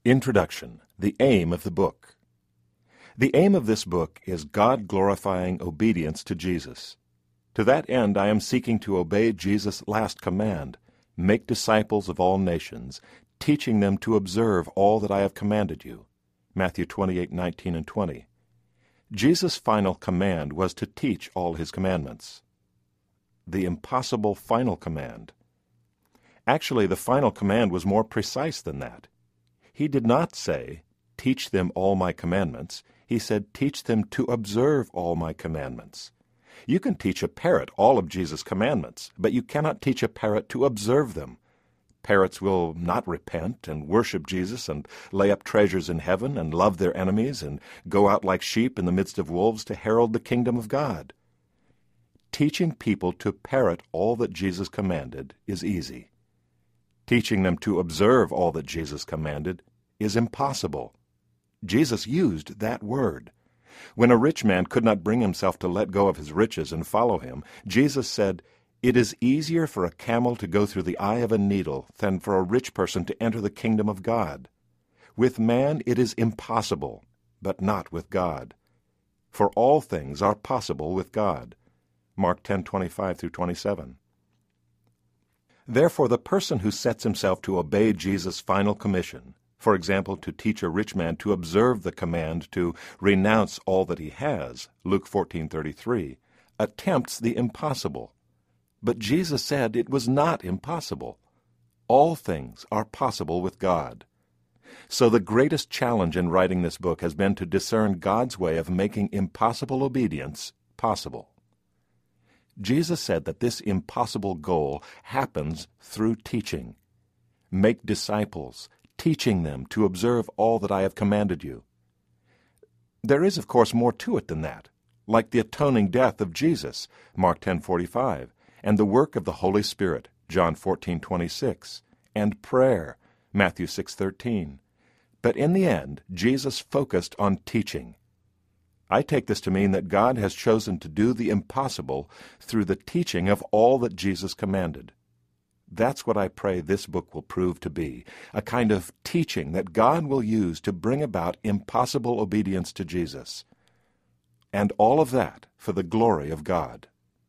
Introduction. The aim of the book. The aim of this book is God-glorifying obedience to Jesus. To that end, I am seeking to obey Jesus' last command, make disciples of all nations, teaching them to observe all that I have commanded you. Matthew 28:19 and 20. Jesus' final command was to teach all his commandments. The impossible final command. Actually, the final command was more precise than that. He did not say, "Teach them all my commandments." He said, "Teach them to observe all my commandments." You can teach a parrot all of Jesus' commandments, but you cannot teach a parrot to observe them. Parrots will not repent and worship Jesus and lay up treasures in heaven and love their enemies and go out like sheep in the midst of wolves to herald the kingdom of God. Teaching people to parrot all that Jesus commanded is easy. Teaching them to observe all that Jesus commanded is impossible. Jesus used that word. When a rich man could not bring himself to let go of his riches and follow him, Jesus said, "It is easier for a camel to go through the eye of a needle than for a rich person to enter the kingdom of God." With man it is impossible, but not with God. For all things are possible with God. Mark 10:25-27. Therefore, the person who sets himself to obey Jesus' final commission, for example, to teach a rich man to observe the command to renounce all that he has, Luke 14:33, attempts the impossible. But Jesus said it was not impossible. All things are possible with God. So the greatest challenge in writing this book has been to discern God's way of making impossible obedience possible. Jesus said that this impossible goal happens through teaching. Make disciples, teaching them to observe all that I have commanded you. There is, of course, more to it than that, like the atoning death of Jesus, Mark 10:45, and the work of the Holy Spirit, John 14:26, and prayer, Matthew 6:13. But in the end, Jesus focused on teaching. I take this to mean that God has chosen to do the impossible through the teaching of all that Jesus commanded. That's what I pray this book will prove to be, a kind of teaching that God will use to bring about impossible obedience to Jesus. And all of that for the glory of God.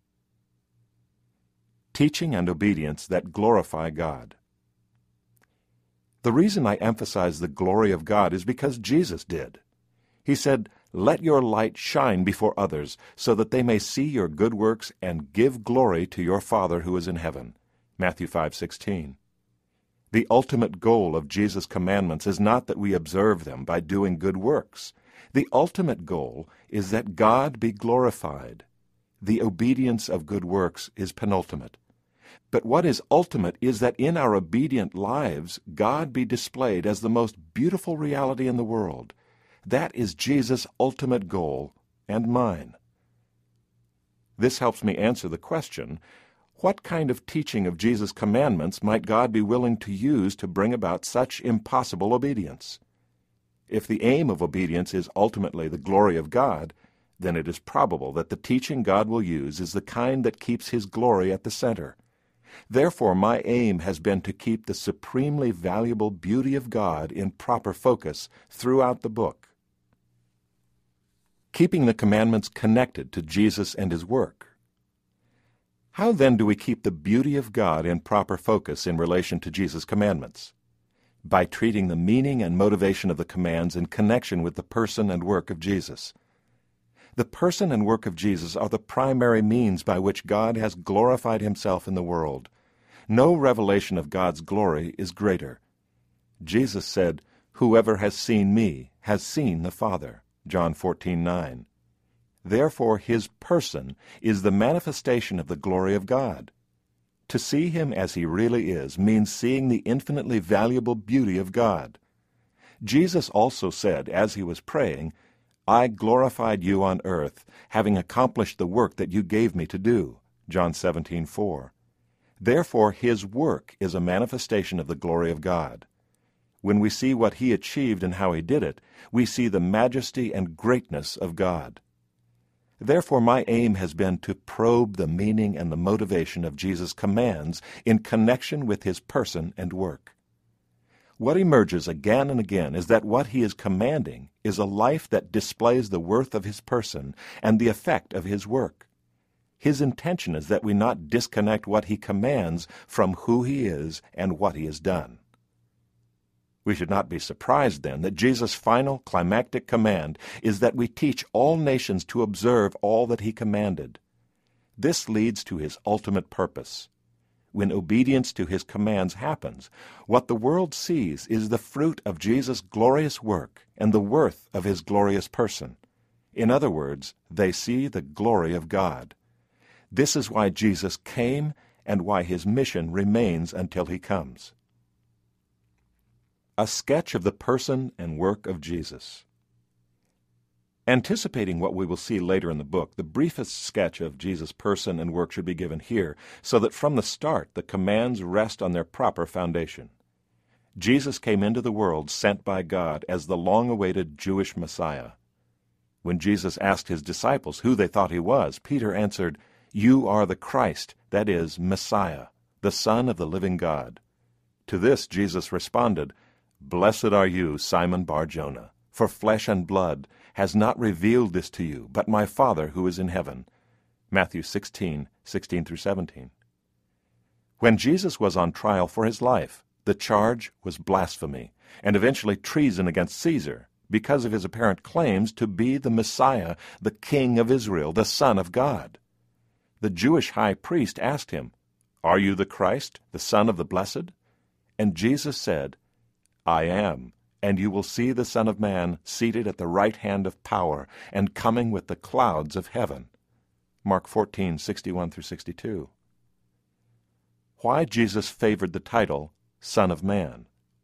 Teaching and obedience that glorify God. The reason I emphasize the glory of God is because Jesus did. He said, "Let your light shine before others, so that they may see your good works and give glory to your Father who is in heaven." Matthew 5:16. The ultimate goal of Jesus' commandments is not that we observe them by doing good works. The ultimate goal is that God be glorified. The obedience of good works is penultimate. But what is ultimate is that in our obedient lives, God be displayed as the most beautiful reality in the world. That is Jesus' ultimate goal and mine. This helps me answer the question, what kind of teaching of Jesus' commandments might God be willing to use to bring about such impossible obedience? If the aim of obedience is ultimately the glory of God, then it is probable that the teaching God will use is the kind that keeps His glory at the center. Therefore, my aim has been to keep the supremely valuable beauty of God in proper focus throughout the book. Keeping the commandments connected to Jesus and His work. How then do we keep the beauty of God in proper focus in relation to Jesus' commandments? By treating the meaning and motivation of the commands in connection with the person and work of Jesus. The person and work of Jesus are the primary means by which God has glorified Himself in the world. No revelation of God's glory is greater. Jesus said, "Whoever has seen me has seen the Father." John 14:9. Therefore His person is the manifestation of the glory of God. To see Him as He really is means seeing the infinitely valuable beauty of God. Jesus also said, as He was praying, "I glorified you on earth, having accomplished the work that you gave me to do." John 17:4. Therefore His work is a manifestation of the glory of God. When we see what He achieved and how He did it, we see the majesty and greatness of God. Therefore my aim has been to probe the meaning and the motivation of Jesus' commands in connection with His person and work. What emerges again and again is that what he is commanding is a life that displays the worth of his person and the effect of his work. His intention is that we not disconnect what he commands from who he is and what he has done. We should not be surprised, then, that Jesus' final climactic command is that we teach all nations to observe all that he commanded. This leads to his ultimate purpose. When obedience to his commands happens, what the world sees is the fruit of Jesus' glorious work and the worth of his glorious person. In other words, they see the glory of God. This is why Jesus came and why his mission remains until he comes. A sketch of the person and work of Jesus. Anticipating what we will see later in the book, the briefest sketch of Jesus' person and work should be given here, so that from the start the commands rest on their proper foundation. Jesus came into the world sent by God as the long-awaited Jewish Messiah. When Jesus asked his disciples who they thought he was, Peter answered, "You are the Christ, that is, Messiah, the Son of the living God." To this Jesus responded, "Blessed are you, Simon Bar-Jonah, for flesh and blood has not revealed this to you, but my Father who is in heaven." Matthew 16:16-17. When Jesus was on trial for his life, the charge was blasphemy, and eventually treason against Caesar, because of his apparent claims to be the Messiah, the King of Israel, the Son of God. The Jewish high priest asked him, "Are you the Christ, the Son of the Blessed?" And Jesus said, "I am, and you will see the Son of Man seated at the right hand of power and coming with the clouds of heaven." Mark 14:61-62. Why Jesus favored the title Son of Man.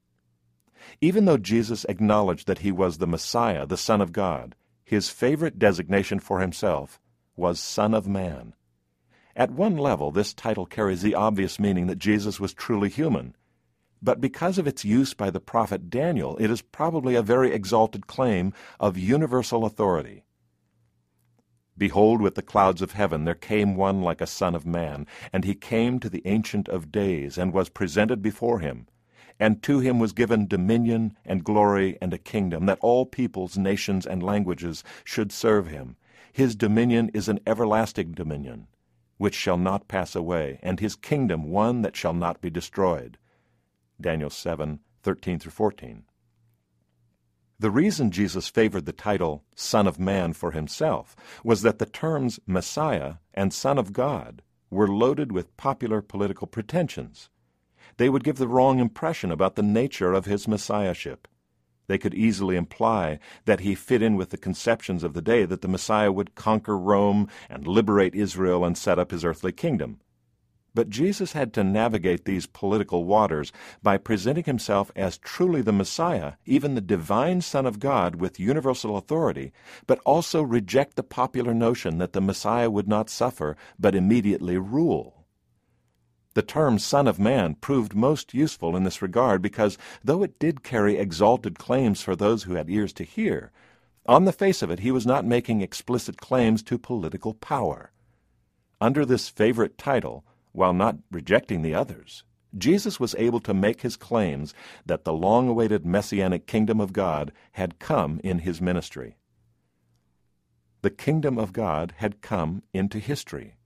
Even though Jesus acknowledged that he was the Messiah, the Son of God, his favorite designation for himself was Son of Man. At one level, this title carries the obvious meaning that Jesus was truly human. But because of its use by the prophet Daniel, it is probably a very exalted claim of universal authority. "Behold, with the clouds of heaven there came one like a son of man, and he came to the Ancient of Days, and was presented before him. And to him was given dominion and glory and a kingdom, that all peoples, nations, and languages should serve him. His dominion is an everlasting dominion, which shall not pass away, and his kingdom one that shall not be destroyed." Daniel 7:13-14. The reason Jesus favored the title Son of Man for himself was that the terms Messiah and Son of God were loaded with popular political pretensions. They would give the wrong impression about the nature of his messiahship. They could easily imply that he fit in with the conceptions of the day that the Messiah would conquer Rome and liberate Israel and set up his earthly kingdom. But Jesus had to navigate these political waters by presenting himself as truly the Messiah, even the divine Son of God with universal authority, but also reject the popular notion that the Messiah would not suffer, but immediately rule. The term Son of Man proved most useful in this regard because, though it did carry exalted claims for those who had ears to hear, on the face of it he was not making explicit claims to political power. Under this favorite title, while not rejecting the others, Jesus was able to make his claims that the long-awaited Messianic kingdom of God had come in his ministry. The kingdom of God had come into history.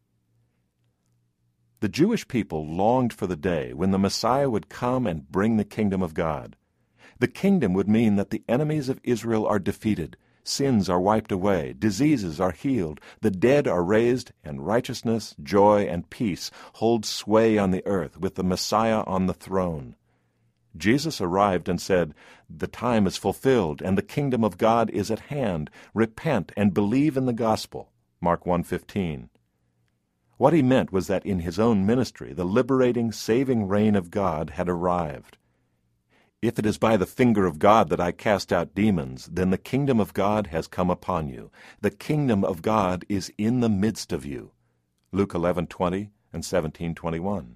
The Jewish people longed for the day when the Messiah would come and bring the kingdom of God. The kingdom would mean that the enemies of Israel are defeated, sins are wiped away, diseases are healed, the dead are raised, and righteousness, joy, and peace hold sway on the earth with the Messiah on the throne. Jesus arrived and said, "The time is fulfilled, and the kingdom of God is at hand. Repent and believe in the gospel." Mark 1:15. What he meant was that in his own ministry, the liberating, saving reign of God had arrived. "If it is by the finger of God that I cast out demons, then the kingdom of God has come upon you. The kingdom of God is in the midst of you." Luke 11:20 and 17:21.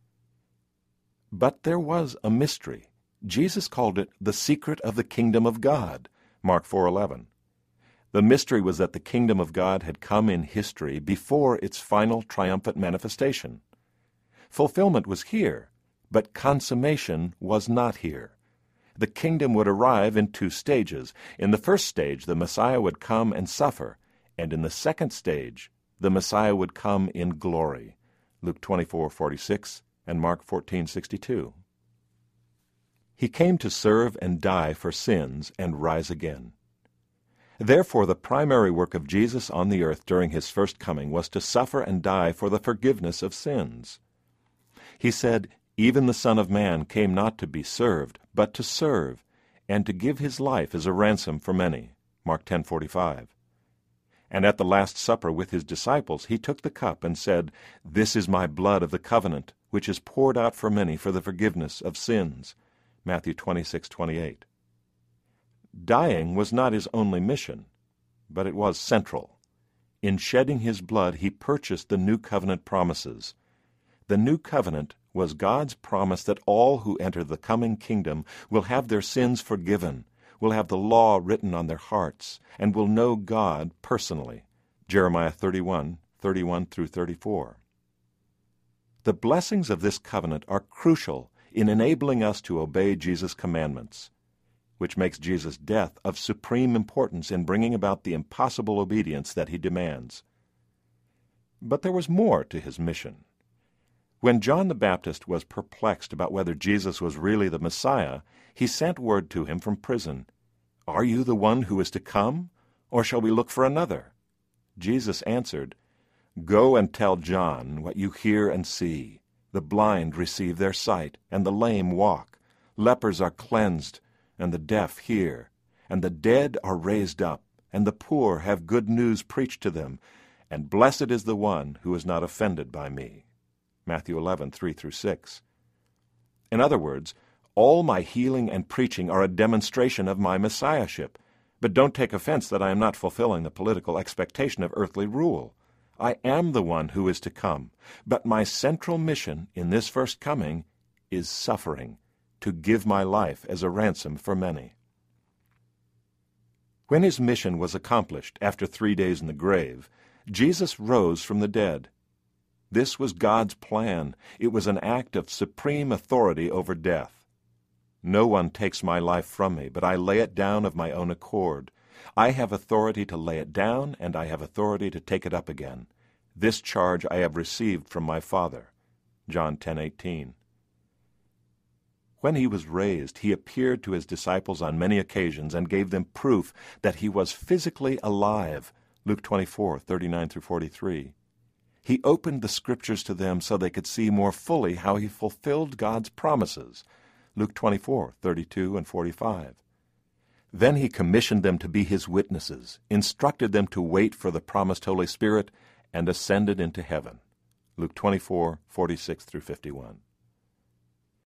But there was a mystery. Jesus called it the secret of the kingdom of God. Mark 4:11. The mystery was that the kingdom of God had come in history before its final triumphant manifestation. Fulfillment was here, but consummation was not here. The kingdom would arrive in two stages. In the first stage, the Messiah would come and suffer, and in the second stage, the Messiah would come in glory. Luke 24:46 and Mark 14:62. He came to serve and die for sins and rise again. Therefore, the primary work of Jesus on the earth during his first coming was to suffer and die for the forgiveness of sins. He said, "Even the Son of Man came not to be served, but to serve, and to give his life as a ransom for many." Mark 10:45. And at the Last Supper with his disciples, he took the cup and said, "This is my blood of the covenant, which is poured out for many for the forgiveness of sins." Matthew 26:28. Dying was not his only mission, but it was central. In shedding his blood, he purchased the new covenant promises. The new covenant was God's promise that all who enter the coming kingdom will have their sins forgiven, will have the law written on their hearts, and will know God personally. Jeremiah 31:31 through 34. The blessings of this covenant are crucial in enabling us to obey Jesus' commandments, which makes Jesus' death of supreme importance in bringing about the impossible obedience that he demands. But there was more to his mission. When John the Baptist was perplexed about whether Jesus was really the Messiah, he sent word to him from prison, "Are you the one who is to come, or shall we look for another?" Jesus answered, "Go and tell John what you hear and see. The blind receive their sight, and the lame walk. Lepers are cleansed, and the deaf hear, and the dead are raised up, and the poor have good news preached to them, and blessed is the one who is not offended by me." Matthew 11:3 through 6. In other words, all my healing and preaching are a demonstration of my messiahship, but don't take offense that I am not fulfilling the political expectation of earthly rule. I am the one who is to come, but my central mission in this first coming is suffering, to give my life as a ransom for many. When his mission was accomplished after 3 days in the grave, Jesus rose from the dead. This was God's plan. It was an act of supreme authority over death. "No one takes my life from me, but I lay it down of my own accord. I have authority to lay it down, and I have authority to take it up again. This charge I have received from my Father." John 10:18. When he was raised, he appeared to his disciples on many occasions and gave them proof that he was physically alive. Luke 24:39 through 43. He opened the Scriptures to them so they could see more fully how he fulfilled God's promises. Luke 24:32 and 45. Then he commissioned them to be his witnesses, instructed them to wait for the promised Holy Spirit, and ascended into heaven. Luke 24:46 through 51.